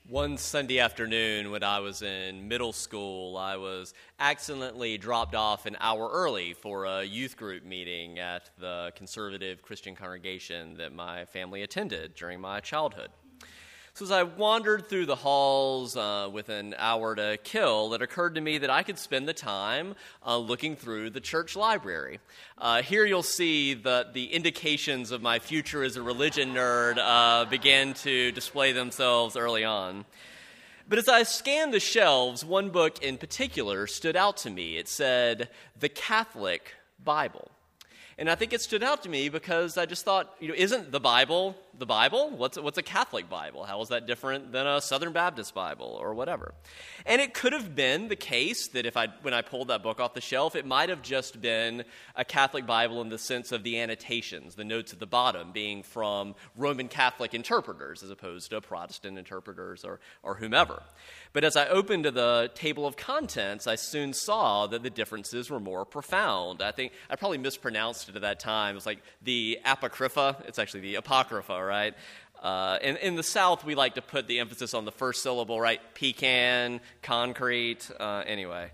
One Sunday afternoon when I was in middle school, I was accidentally dropped off an hour early for a youth group meeting at the conservative Christian congregation that my family attended during my childhood. So as I wandered through the halls with an hour to kill, it occurred to me that I could spend the time looking through the church library. Here you'll see that the indications of my future as a religion nerd began to display themselves early on. But as I scanned the shelves, one book in particular stood out to me. It said, "The Catholic Bible." And I think it stood out to me because I just thought, isn't the Bible the Bible? What's a Catholic Bible? How is that different than a Southern Baptist Bible or whatever? And it could have been the case that when I pulled that book off the shelf, it might have just been a Catholic Bible in the sense of the annotations, the notes at the bottom being from Roman Catholic interpreters as opposed to Protestant interpreters or whomever. But as I opened to the table of contents, I soon saw that the differences were more profound. I think I probably mispronounced it at that time. It was like the Apocrypha. It's actually the Apocrypha, right? In the South, we like to put the emphasis on the first syllable, right? Pecan, concrete, anyway.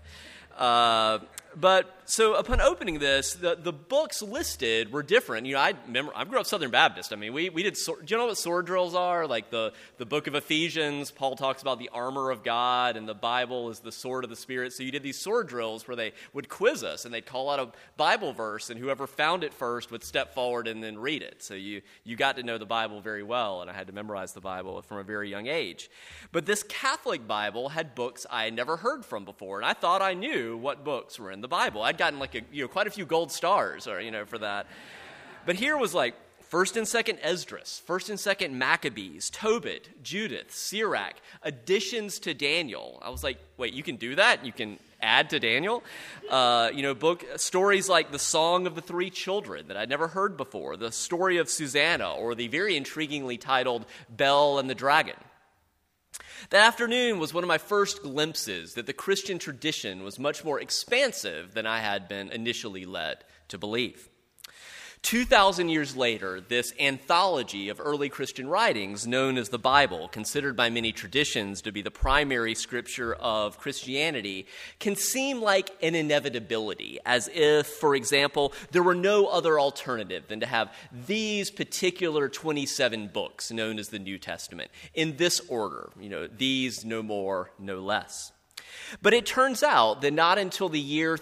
But so upon opening this, the books listed were different. I grew up Southern Baptist. I mean, we did. Do you know what sword drills are? Like the book of Ephesians, Paul talks about the armor of God, and the Bible is the sword of the Spirit. So you did these sword drills where they would quiz us, and they'd call out a Bible verse, and whoever found it first would step forward and then read it. So you got to know the Bible very well, and I had to memorize the Bible from a very young age. But this Catholic Bible had books I had never heard from before, and I thought I knew what books were in the Bible. I'd gotten quite a few gold stars for that. But here was like 1st and 2nd Esdras, 1st and 2nd Maccabees, Tobit, Judith, Sirach, additions to Daniel. I was like, wait, you can do that? You can add to Daniel? Book stories like the Song of the Three Children that I'd never heard before, the story of Susanna, or the very intriguingly titled Bel and the Dragon. That afternoon was one of my first glimpses that the Christian tradition was much more expansive than I had been initially led to believe. 2,000 years later, this anthology of early Christian writings, known as the Bible, considered by many traditions to be the primary scripture of Christianity, can seem like an inevitability, as if, for example, there were no other alternative than to have these particular 27 books known as the New Testament, in this order, these no more, no less. But it turns out that not until the year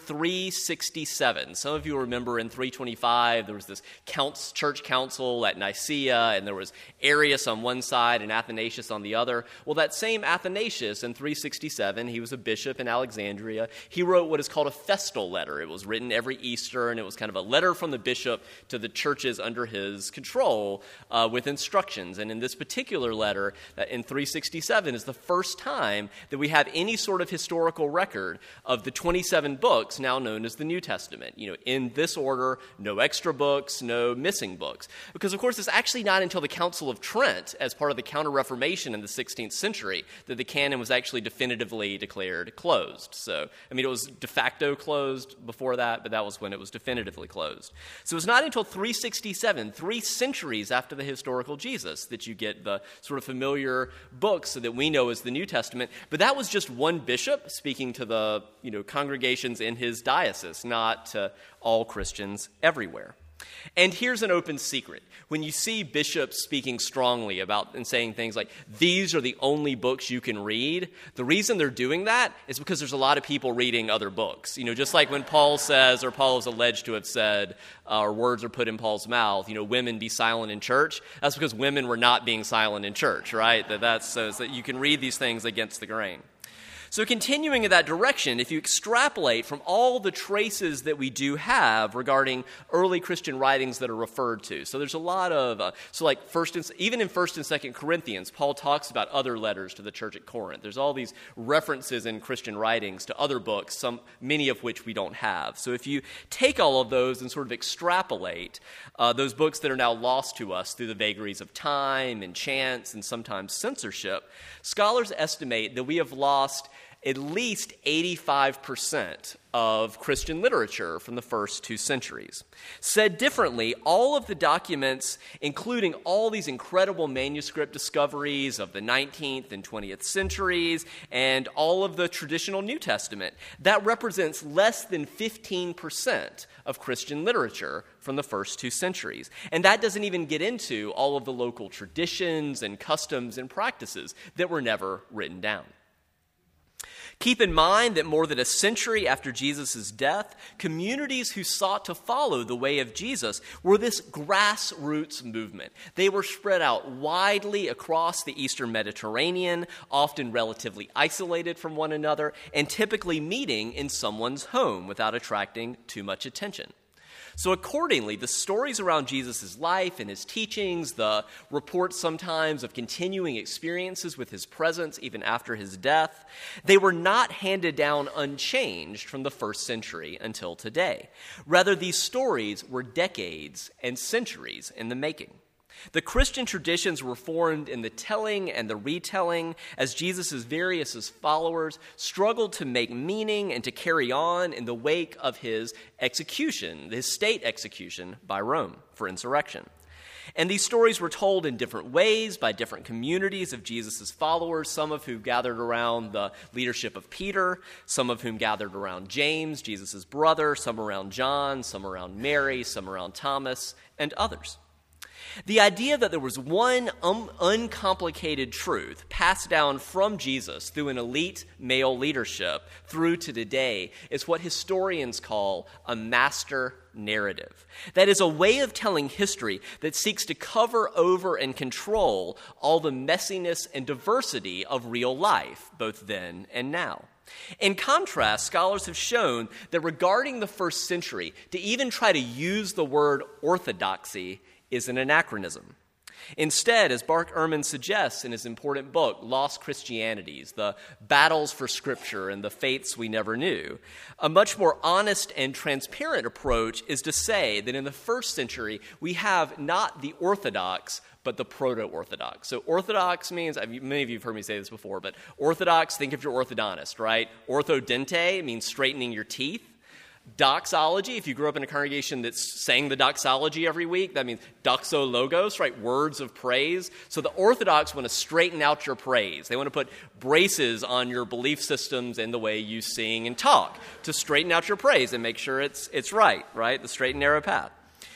367, some of you remember in 325, there was this church council at Nicaea, and there was Arius on one side and Athanasius on the other. Well, that same Athanasius in 367, he was a bishop in Alexandria. He wrote what is called a festal letter. It was written every Easter, and it was kind of a letter from the bishop to the churches under his control with instructions. And in this particular letter, in 367, is the first time that we have any sort of historical record of the 27 books now known as the New Testament. In this order, no extra books, no missing books. Because, of course, it's actually not until the Council of Trent, as part of the Counter-Reformation in the 16th century, that the canon was actually definitively declared closed. So, it was de facto closed before that, but that was when it was definitively closed. So it was not until 367, 3 centuries after the historical Jesus, that you get the sort of familiar books that we know as the New Testament. But that was just one bishop speaking to the congregations in his diocese, not to all Christians everywhere. And here's an open secret. When you see bishops speaking strongly about and saying things like, these are the only books you can read, the reason they're doing that is because there's a lot of people reading other books. Just like when Paul says, or Paul is alleged to have said, or words are put in Paul's mouth, women be silent in church. That's because women were not being silent in church, right? That's so that you can read these things against the grain. So continuing in that direction, if you extrapolate from all the traces that we do have regarding early Christian writings that are referred to, so there's a lot of, even in 1st and 2nd Corinthians, Paul talks about other letters to the church at Corinth. There's all these references in Christian writings to other books, many of which we don't have. So if you take all of those and sort of extrapolate those books that are now lost to us through the vagaries of time and chance and sometimes censorship, scholars estimate that we have lost at least 85% of Christian literature from the first 2 centuries. Said differently, all of the documents, including all these incredible manuscript discoveries of the 19th and 20th centuries, and all of the traditional New Testament, that represents less than 15% of Christian literature from the first 2 centuries. And that doesn't even get into all of the local traditions and customs and practices that were never written down. Keep in mind that more than a century after Jesus' death, communities who sought to follow the way of Jesus were this grassroots movement. They were spread out widely across the Eastern Mediterranean, often relatively isolated from one another, and typically meeting in someone's home without attracting too much attention. So accordingly, the stories around Jesus' life and his teachings, the reports sometimes of continuing experiences with his presence even after his death, they were not handed down unchanged from the first century until today. Rather, these stories were decades and centuries in the making. The Christian traditions were formed in the telling and the retelling as Jesus' various followers struggled to make meaning and to carry on in the wake of his execution, his state execution by Rome for insurrection. And these stories were told in different ways by different communities of Jesus' followers, some of whom gathered around the leadership of Peter, some of whom gathered around James, Jesus' brother, some around John, some around Mary, some around Thomas, and others. The idea that there was one uncomplicated truth passed down from Jesus through an elite male leadership through to today is what historians call a master narrative. That is a way of telling history that seeks to cover over and control all the messiness and diversity of real life, both then and now. In contrast, scholars have shown that regarding the first century, to even try to use the word orthodoxy is an anachronism. Instead, as Bart Ehrman suggests in his important book, Lost Christianities, The Battles for Scripture and the Faiths We Never Knew, a much more honest and transparent approach is to say that in the first century, we have not the Orthodox, but the proto-Orthodox. So Orthodox means, many of you have heard me say this before, but Orthodox, think of your orthodontist, right? Orthodente means straightening your teeth. Doxology, if you grew up in a congregation that sang the doxology every week, that means doxologos, right? Words of praise. So the Orthodox want to straighten out your praise. They want to put braces on your belief systems and the way you sing and talk to straighten out your praise and make sure it's right? The straight and narrow path.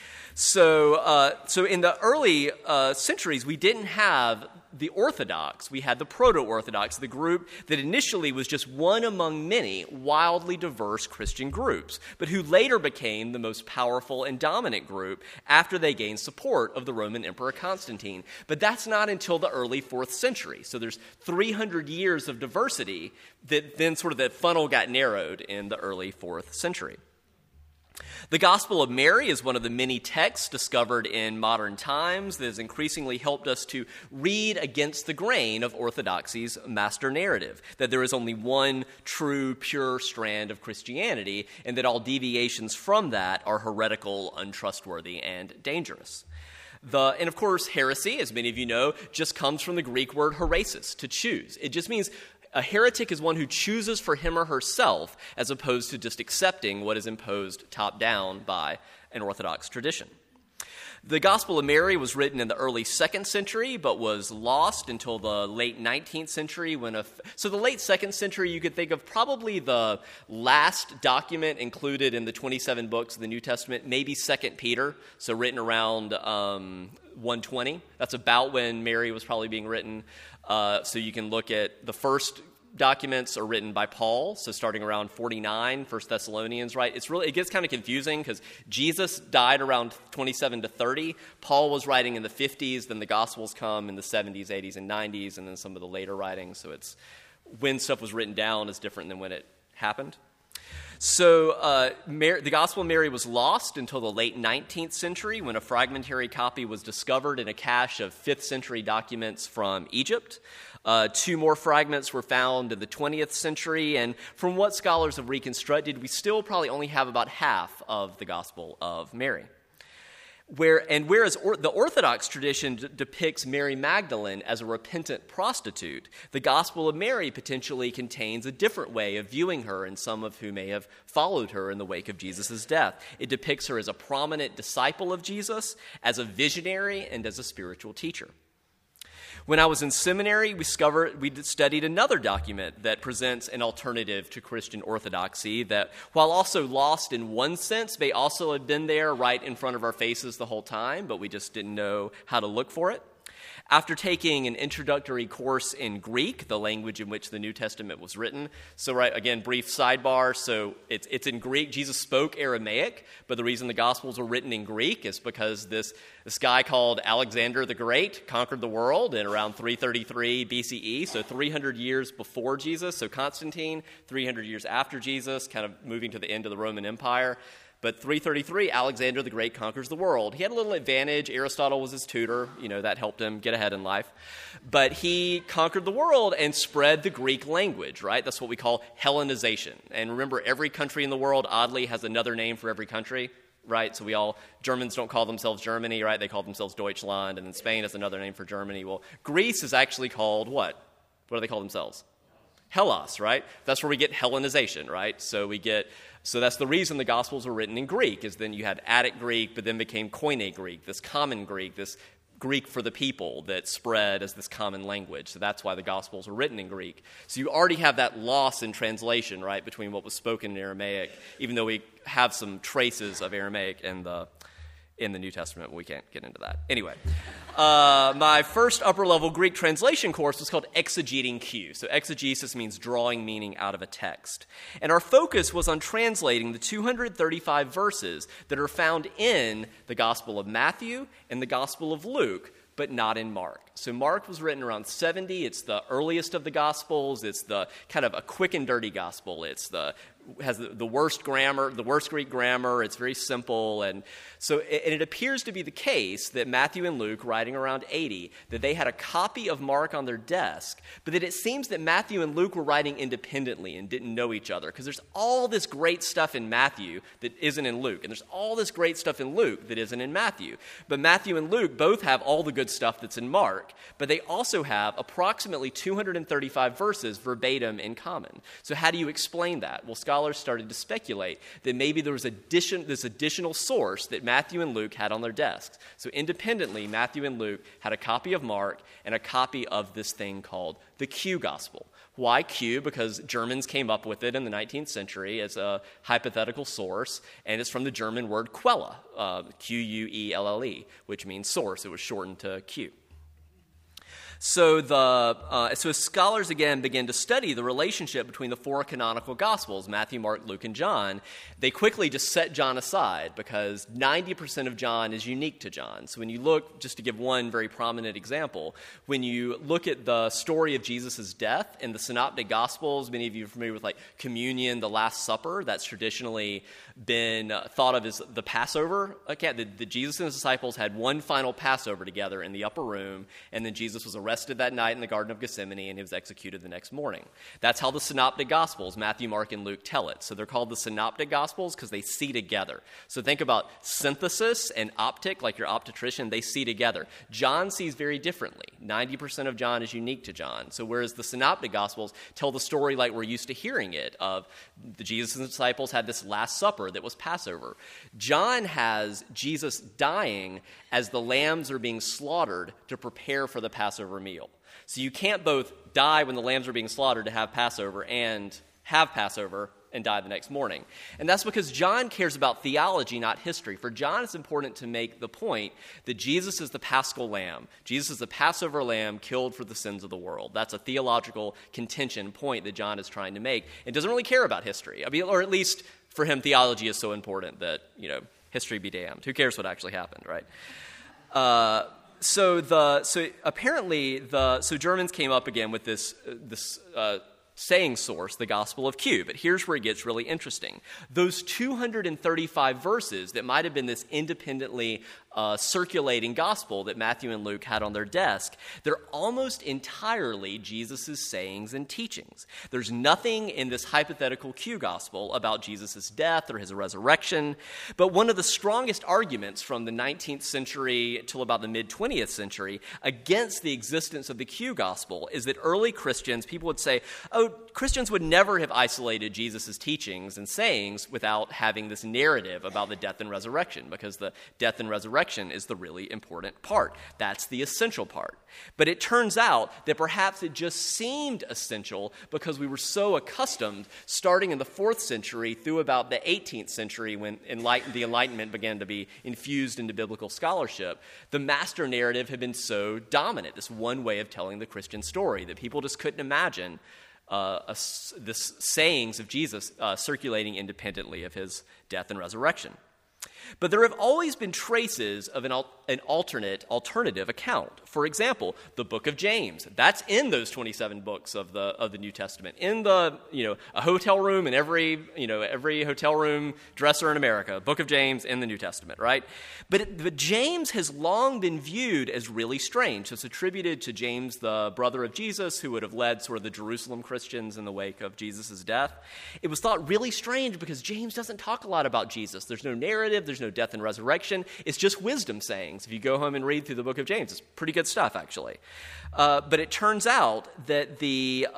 So in the early centuries, we didn't have the Orthodox. We had the Proto-Orthodox, the group that initially was just one among many wildly diverse Christian groups, but who later became the most powerful and dominant group after they gained support of the Roman Emperor Constantine. But that's not until the early 4th century. So there's 300 years of diversity that then sort of that funnel got narrowed in the early 4th century. The Gospel of Mary is one of the many texts discovered in modern times that has increasingly helped us to read against the grain of orthodoxy's master narrative, that there is only one true, pure strand of Christianity, and that all deviations from that are heretical, untrustworthy, and dangerous. And of course, heresy, as many of you know, just comes from the Greek word heresis, to choose. It just means a heretic is one who chooses for him or herself as opposed to just accepting what is imposed top down by an Orthodox tradition. The Gospel of Mary was written in the early 2nd century, but was lost until the late 19th century. So the late 2nd century, you could think of probably the last document included in the 27 books of the New Testament, maybe 2 Peter, so written around 120. That's about when Mary was probably being written. So you can look at the first documents are written by Paul, so starting around 49, 1 Thessalonians, right? It gets kind of confusing because Jesus died around 27 to 30. Paul was writing in the 50s, then the Gospels come in the 70s, 80s, and 90s, and then some of the later writings. So it's when stuff was written down is different than when it happened. So the Gospel of Mary was lost until the late 19th century when a fragmentary copy was discovered in a cache of 5th century documents from Egypt. 2 more fragments were found in the 20th century, and from what scholars have reconstructed, we still probably only have about half of the Gospel of Mary. Whereas the Orthodox tradition depicts Mary Magdalene as a repentant prostitute, the Gospel of Mary potentially contains a different way of viewing her, and some of who may have followed her in the wake of Jesus' death. It depicts her as a prominent disciple of Jesus, as a visionary, and as a spiritual teacher. When I was in seminary, we studied another document that presents an alternative to Christian orthodoxy that, while also lost in one sense, may also have been there right in front of our faces the whole time, but we just didn't know how to look for it. After taking an introductory course in Greek, the language in which the New Testament was written, so right, again, brief sidebar, so it's in Greek. Jesus spoke Aramaic, but the reason the Gospels were written in Greek is because this guy called Alexander the Great conquered the world in around 333 BCE, so 300 years before Jesus. So Constantine, 300 years after Jesus, kind of moving to the end of the Roman Empire. But 333, Alexander the Great conquers the world. He had a little advantage. Aristotle was his tutor. That helped him get ahead in life. But he conquered the world and spread the Greek language, right? That's what we call Hellenization. And remember, every country in the world, oddly, has another name for every country, right? So Germans don't call themselves Germany, right? They call themselves Deutschland. And then Spain is another name for Germany. Well, Greece is actually called what? What do they call themselves? Hellas, right? That's where we get Hellenization, right? So that's the reason the Gospels were written in Greek, is then you had Attic Greek, but then became Koine Greek, this common Greek, this Greek for the people that spread as this common language. So that's why the Gospels were written in Greek. So you already have that loss in translation, right, between what was spoken in Aramaic, even though we have some traces of Aramaic in the New Testament. We can't get into that. Anyway, my first upper-level Greek translation course was called Exegeting Q. So exegesis means drawing meaning out of a text. And our focus was on translating the 235 verses that are found in the Gospel of Matthew and the Gospel of Luke, but not in Mark. So Mark was written around 70. It's the earliest of the Gospels. It's the kind of a quick and dirty gospel. Has the worst grammar, the worst Greek grammar. It's very simple. And so it appears to be the case that Matthew and Luke, writing around 80, that they had a copy of Mark on their desk, but that it seems that Matthew and Luke were writing independently and didn't know each other, because there's all this great stuff in Matthew that isn't in Luke, and there's all this great stuff in Luke that isn't in Matthew. But Matthew and Luke both have all the good stuff that's in Mark, but they also have approximately 235 verses verbatim in common. So how do you explain that? Well, scholars started to speculate that maybe there was this additional source that Matthew and Luke had on their desks. So independently, Matthew and Luke had a copy of Mark and a copy of this thing called the Q Gospel. Why Q? Because Germans came up with it in the 19th century as a hypothetical source, and it's from the German word Quelle, Quelle, which means source. It was shortened to Q. So as scholars again begin to study the relationship between the four canonical Gospels, Matthew, Mark, Luke, and John, they quickly just set John aside because 90% of John is unique to John. So when you look, just to give one very prominent example, when you look at the story of Jesus' death in the Synoptic Gospels, many of you are familiar with like communion, the Last Supper, that's traditionally been thought of as the Passover. The Jesus and his disciples had one final Passover together in the upper room, and then Jesus was arrested that night in the Garden of Gethsemane, and he was executed the next morning. That's how the Synoptic Gospels, Matthew, Mark, and Luke, tell it. So they're called the Synoptic Gospels because they see together. So think about synthesis and optic, like your optician, they see together. John sees very differently. 90% of John is unique to John. So whereas the Synoptic Gospels tell the story like we're used to hearing it, of the Jesus and the disciples had this Last Supper that was Passover. John has Jesus dying as the lambs are being slaughtered to prepare for the Passover meal. So you can't both die when the lambs are being slaughtered to have Passover and have Passover and die the next morning. And that's because John cares about theology, not history. For John, it's important to make the point that Jesus is the Paschal Lamb. Jesus is the Passover lamb killed for the sins of the world. That's a theological contention point that John is trying to make. It doesn't really care about history. Or at least for him, theology is so important that, history be damned. Who cares what actually happened, right? So Germans came up again with this saying source, the Gospel of Q. But here's where it gets really interesting. Those 235 verses that might have been this independently circulating gospel that Matthew and Luke had on their desk, they're almost entirely Jesus' sayings and teachings. There's nothing in this hypothetical Q gospel about Jesus' death or his resurrection, but one of the strongest arguments from the 19th century till about the mid-20th century against the existence of the Q gospel is that early Christians, people would say, oh, Christians would never have isolated Jesus' teachings and sayings without having this narrative about the death and resurrection, because the death and resurrection is the really important part. That's the essential part. But it turns out that perhaps it just seemed essential because we were so accustomed, starting in the 4th century through about the 18th century when the Enlightenment began to be infused into biblical scholarship, the master narrative had been so dominant, this one way of telling the Christian story, that people just couldn't imagine the sayings of Jesus circulating independently of his death and resurrection. But there have always been traces of an alternative account. For example, the book of James. That's in those 27 books of the New Testament. In a hotel room in every hotel room dresser in America, book of James in the New Testament, right? But James has long been viewed as really strange. It's attributed to James, the brother of Jesus, who would have led sort of the Jerusalem Christians in the wake of Jesus' death. It was thought really strange because James doesn't talk a lot about Jesus. There's no narrative, there's no death and resurrection. It's just wisdom sayings. If you go home and read through the book of James, it's pretty good stuff, actually. But it turns out that the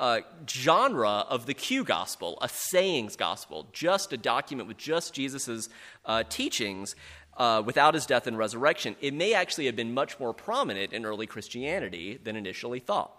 genre of the Q gospel, a sayings gospel, just a document with just Jesus' teachings, without his death and resurrection, it may actually have been much more prominent in early Christianity than initially thought.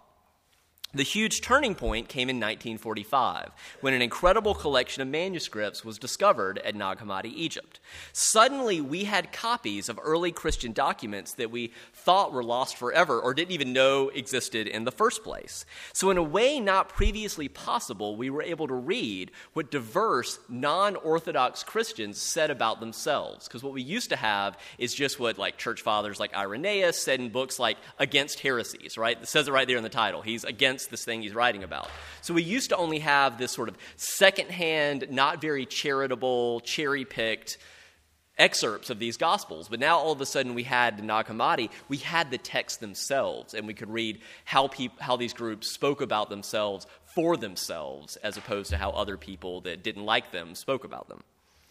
The huge turning point came in 1945, when an incredible collection of manuscripts was discovered at Nag Hammadi, Egypt. Suddenly, we had copies of early Christian documents that we thought were lost forever or didn't even know existed in the first place. So in a way not previously possible, we were able to read what diverse, non-Orthodox Christians said about themselves. Because what we used to have is just what church fathers like Irenaeus said in books like Against Heresies, right? It says it right there in the title. He's against this thing he's writing about. So we used to only have this sort of secondhand, not very charitable, cherry-picked excerpts of these Gospels. But now all of a sudden we had the Nag Hammadi, we had the texts themselves, and we could read how these groups spoke about themselves for themselves, as opposed to how other people that didn't like them spoke about them.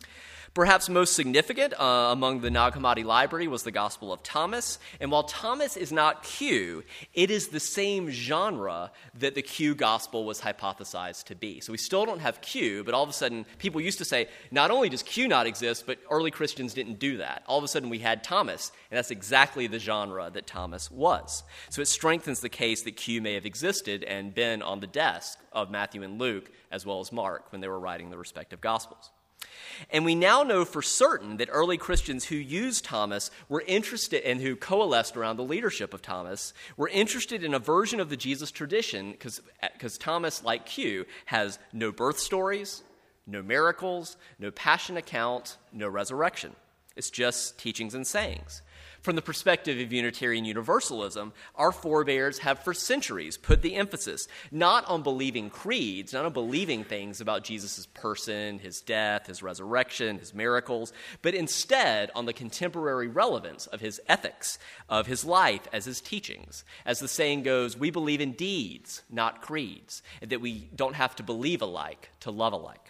Perhaps most significant among the Nag Hammadi library was the Gospel of Thomas. And while Thomas is not Q, it is the same genre that the Q Gospel was hypothesized to be. So we still don't have Q, but all of a sudden people used to say, not only does Q not exist, but early Christians didn't do that. All of a sudden we had Thomas, and that's exactly the genre that Thomas was. So it strengthens the case that Q may have existed and been on the desk of Matthew and Luke, as well as Mark, when they were writing the respective Gospels. And we now know for certain that early Christians who used Thomas were interested and who coalesced around the leadership of Thomas were interested in a version of the Jesus tradition because Thomas, like Q, has no birth stories, no miracles, no passion account, no resurrection. It's just teachings and sayings. From the perspective of Unitarian Universalism, our forebears have for centuries put the emphasis not on believing creeds, not on believing things about Jesus' person, his death, his resurrection, his miracles, but instead on the contemporary relevance of his ethics, of his life as his teachings. As the saying goes, we believe in deeds, not creeds, and that we don't have to believe alike to love alike.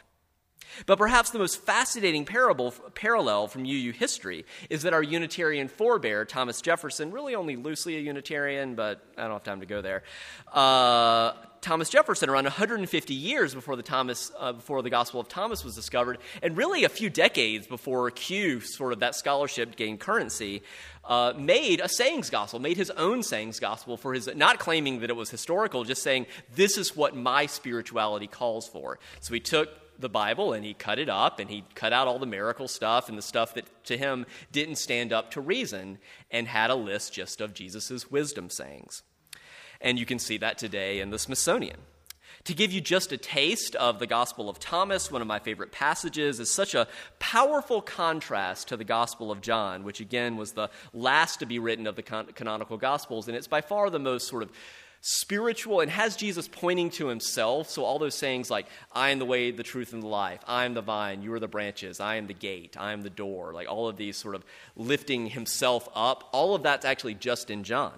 But perhaps the most fascinating parallel from UU history is that our Unitarian forebear, Thomas Jefferson, really only loosely a Unitarian, but I don't have time to go there. Thomas Jefferson, around 150 years before the Gospel of Thomas was discovered, and really a few decades before Q, sort of that scholarship gained currency, made a sayings gospel, made his own sayings gospel for his, not claiming that it was historical, just saying, this is what my spirituality calls for. So he took the Bible and he cut it up and he cut out all the miracle stuff and the stuff that to him didn't stand up to reason and had a list just of Jesus' wisdom sayings. And you can see that today in the Smithsonian. To give you just a taste of the Gospel of Thomas, one of my favorite passages is such a powerful contrast to the Gospel of John, which again was the last to be written of the canonical Gospels, and it's by far the most sort of spiritual, and has Jesus pointing to himself. So all those sayings like, I am the way, the truth, and the life. I am the vine, you are the branches. I am the gate, I am the door. Like all of these sort of lifting himself up, all of that's actually just in John.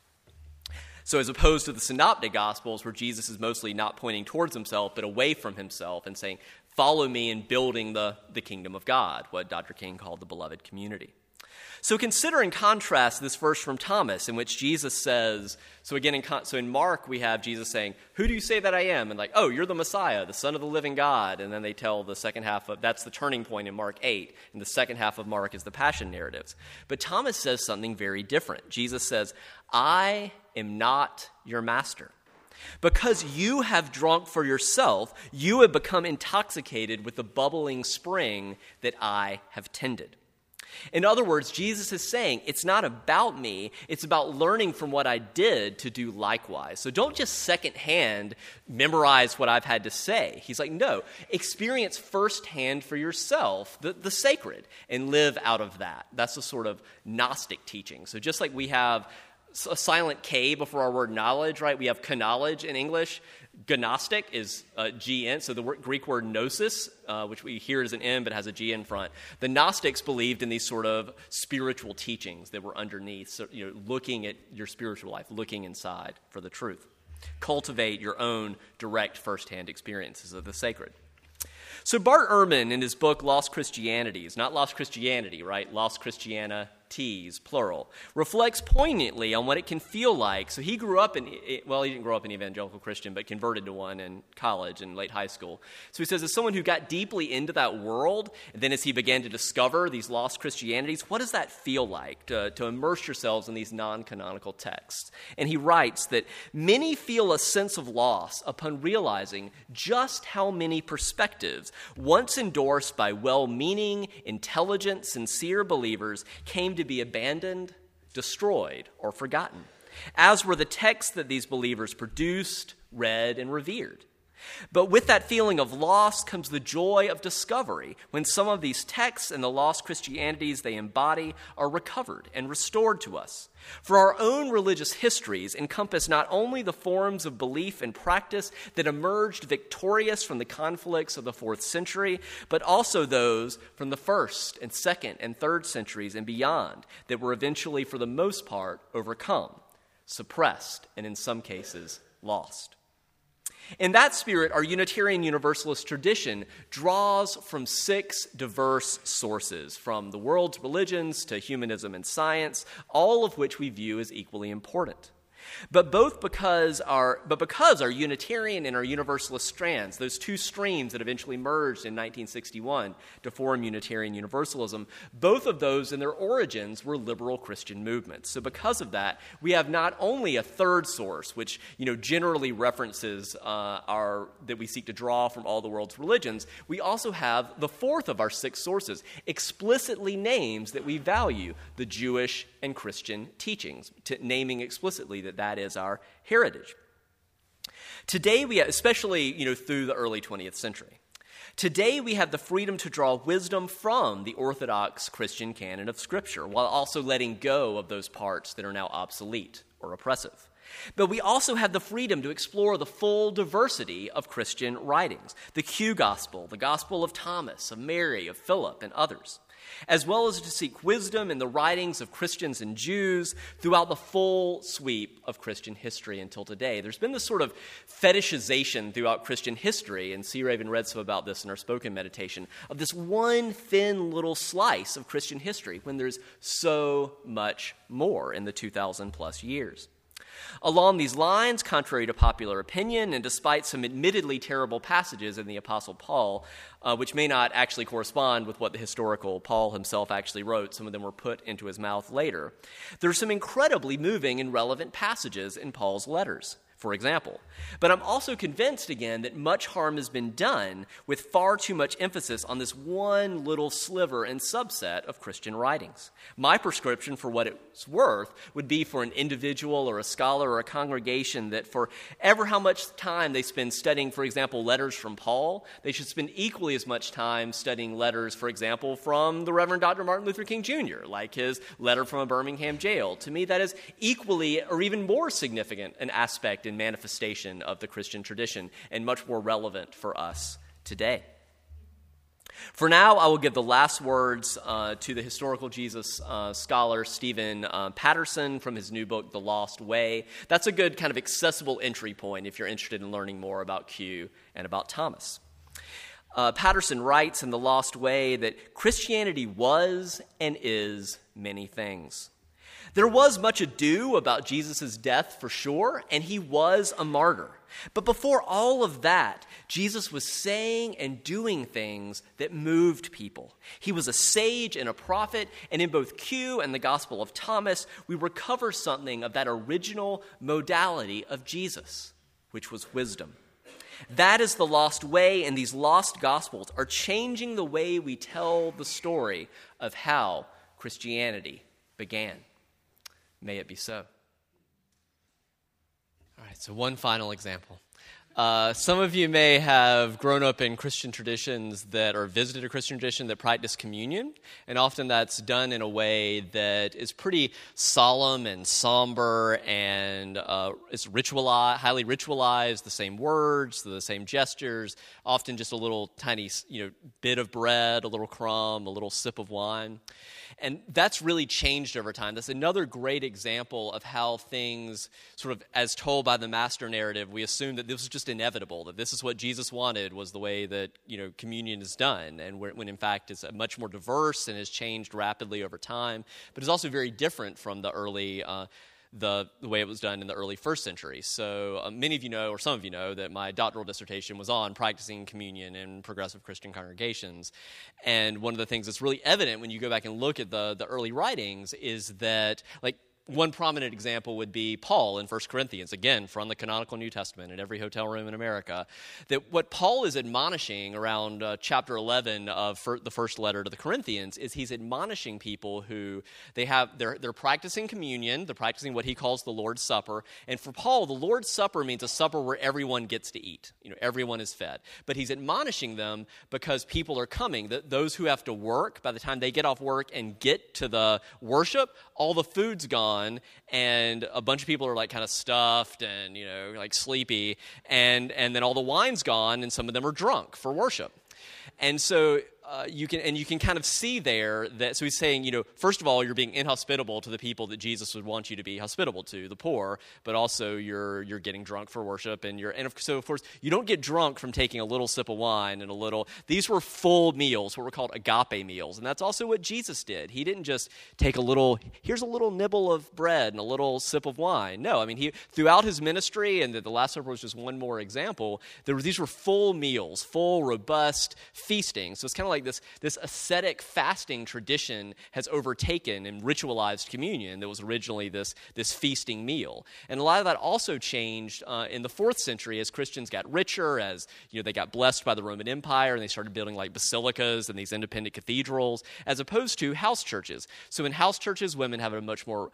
So as opposed to the Synoptic Gospels, where Jesus is mostly not pointing towards himself, but away from himself and saying, follow me in building the kingdom of God, what Dr. King called the beloved community. So consider in contrast this verse from Thomas in which Jesus says, so in Mark we have Jesus saying, who do you say that I am? And like, oh, you're the Messiah, the Son of the living God. And then they tell the second half of, that's the turning point in Mark 8. And the second half of Mark is the Passion narratives. But Thomas says something very different. Jesus says, I am not your master. Because you have drunk for yourself, you have become intoxicated with the bubbling spring that I have tended. In other words, Jesus is saying, it's not about me, it's about learning from what I did to do likewise. So don't just secondhand memorize what I've had to say. He's like, no, experience firsthand for yourself the sacred and live out of that. That's the sort of Gnostic teaching. So just like we have a silent K before our word knowledge, right? We have knowledge in English. Gnostic is G-N, so the Greek word gnosis, which we hear as an N but has a G in front. The Gnostics believed in these sort of spiritual teachings that were underneath, so, looking at your spiritual life, looking inside for the truth. Cultivate your own direct firsthand experiences of the sacred. So Bart Ehrman, in his book Lost Christianities, not Lost Christianity, right? Lost Christianities, plural, reflects poignantly on what it can feel like. So he grew up he didn't grow up an evangelical Christian, but converted to one in college and late high school. So he says, as someone who got deeply into that world, and then as he began to discover these lost Christianities, what does that feel like to immerse yourselves in these non-canonical texts? And he writes that many feel a sense of loss upon realizing just how many perspectives, once endorsed by well-meaning, intelligent, sincere believers, came to be abandoned, destroyed, or forgotten, as were the texts that these believers produced, read, and revered. But with that feeling of loss comes the joy of discovery when some of these texts and the lost Christianities they embody are recovered and restored to us. For our own religious histories encompass not only the forms of belief and practice that emerged victorious from the conflicts of the 4th century, but also those from the 1st and 2nd and 3rd centuries and beyond that were eventually, for the most part, overcome, suppressed, and in some cases, lost. In that spirit, our Unitarian Universalist tradition draws from 6 diverse sources, from the world's religions to humanism and science, all of which we view as equally important. But because our Unitarian and our Universalist strands, those 2 streams that eventually merged in 1961 to form Unitarian Universalism, both of those in their origins were liberal Christian movements. So because of that, we have not only a 3rd source, which generally references that we seek to draw from all the world's religions, we also have the 4th of our 6 sources, explicitly names that we value the Jewish and Christian teachings, naming explicitly that is our heritage. Today, especially through the early 20th century, today we have the freedom to draw wisdom from the Orthodox Christian canon of Scripture, while also letting go of those parts that are now obsolete or oppressive. But we also have the freedom to explore the full diversity of Christian writings, the Q Gospel, the Gospel of Thomas, of Mary, of Philip, and others, as well as to seek wisdom in the writings of Christians and Jews throughout the full sweep of Christian history until today. There's been this sort of fetishization throughout Christian history, and C. Raven read some about this in our spoken meditation, of this one thin little slice of Christian history when there's so much more in the 2,000 plus years. Along these lines, contrary to popular opinion, and despite some admittedly terrible passages in the Apostle Paul, which may not actually correspond with what the historical Paul himself actually wrote, some of them were put into his mouth later, there are some incredibly moving and relevant passages in Paul's letters. for example. But I'm also convinced, again, that much harm has been done with far too much emphasis on this one little sliver and subset of Christian writings. My prescription, for what it's worth, would be for an individual or a scholar or a congregation that for ever how much time they spend studying, for example, letters from Paul, they should spend equally as much time studying letters, for example, from the Reverend Dr. Martin Luther King Jr., like his letter from a Birmingham jail. To me, that is equally or even more significant an aspect and manifestation of the Christian tradition and much more relevant for us today. For now, I will give the last words to the historical Jesus scholar Stephen Patterson from his new book, The Lost Way. That's a good kind of accessible entry point if you're interested in learning more about Q and about Thomas. Patterson writes in The Lost Way that Christianity was and is many things. There was much ado about Jesus' death for sure, and he was a martyr. But before all of that, Jesus was saying and doing things that moved people. He was a sage and a prophet, and in both Q and the Gospel of Thomas, we recover something of that original modality of Jesus, which was wisdom. That is the lost way, and these lost Gospels are changing the way we tell the story of how Christianity began. May it be so. All right, so one final example. Some of you may have grown up in Christian traditions that or visited a Christian tradition that practice communion, and often that's done in a way that is pretty solemn and somber, and it's highly ritualized, the same words, the same gestures, often just a little tiny bit of bread, a little crumb, a little sip of wine. And that's really changed over time. That's another great example of how things, sort of as told by the master narrative, we assume that this was just inevitable, that this is what Jesus wanted, was the way that communion is done, and when in fact it's much more diverse and has changed rapidly over time, but it's also very different from the early the way it was done in the early first century. So many of you know, or some of you know, that my doctoral dissertation was on practicing communion in progressive Christian congregations. And one of the things that's really evident when you go back and look at the early writings is that, one prominent example would be Paul in 1 Corinthians, again, from the canonical New Testament in every hotel room in America, that what Paul is admonishing around chapter 11 of the first letter to the Corinthians is he's admonishing people who they're practicing communion, they're practicing what he calls the Lord's Supper, and for Paul, the Lord's Supper means a supper where everyone gets to eat, everyone is fed. But he's admonishing them because people are coming, that those who have to work, by the time they get off work and get to the worship, all the food's gone, and a bunch of people are kind of stuffed and sleepy, and then all the wine's gone, and some of them are drunk for worship. And so you can kind of see there that, so he's saying, first of all, you're being inhospitable to the people that Jesus would want you to be hospitable to, the poor, but also you're getting drunk for worship, so of course you don't get drunk from taking a little sip of wine and these were full meals, what were called agape meals, and that's also what Jesus did. He didn't just take here's a little nibble of bread and a little sip of wine. No, he throughout his ministry, and the Last Supper was just one more example, these were full meals, full, robust feasting. So it's kind of like this ascetic fasting tradition has overtaken and ritualized communion that was originally this feasting meal. And a lot of that also changed in the 4th century as Christians got richer, as they got blessed by the Roman Empire, and they started building basilicas and these independent cathedrals, as opposed to house churches. So in house churches, women have a much more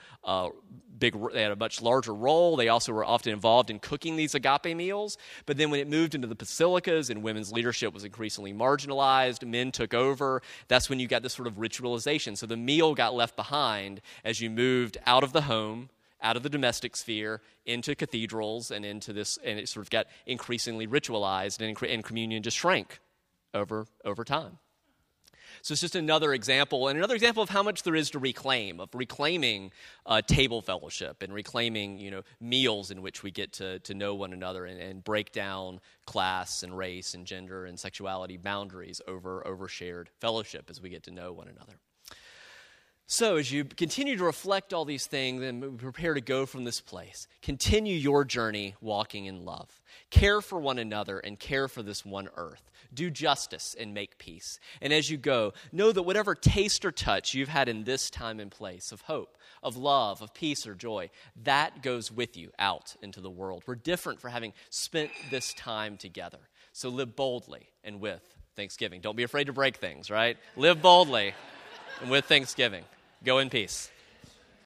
they had a much larger role. They also were often involved in cooking these agape meals. But then when it moved into the basilicas and women's leadership was increasingly marginalized, men took over, that's when you got this sort of ritualization. So the meal got left behind as you moved out of the home, out of the domestic sphere, into cathedrals, and into this, and it sort of got increasingly ritualized, and communion just shrank over time. So it's just another example, and another example of how much there is to reclaim, of reclaiming table fellowship and reclaiming, meals in which we get to know one another and break down class and race and gender and sexuality boundaries over shared fellowship as we get to know one another. So as you continue to reflect all these things and prepare to go from this place, continue your journey walking in love. Care for one another and care for this one earth. Do justice and make peace. And as you go, know that whatever taste or touch you've had in this time and place of hope, of love, of peace or joy, that goes with you out into the world. We're different for having spent this time together. So live boldly and with thanksgiving. Don't be afraid to break things, right? Live boldly and with thanksgiving. Go in peace.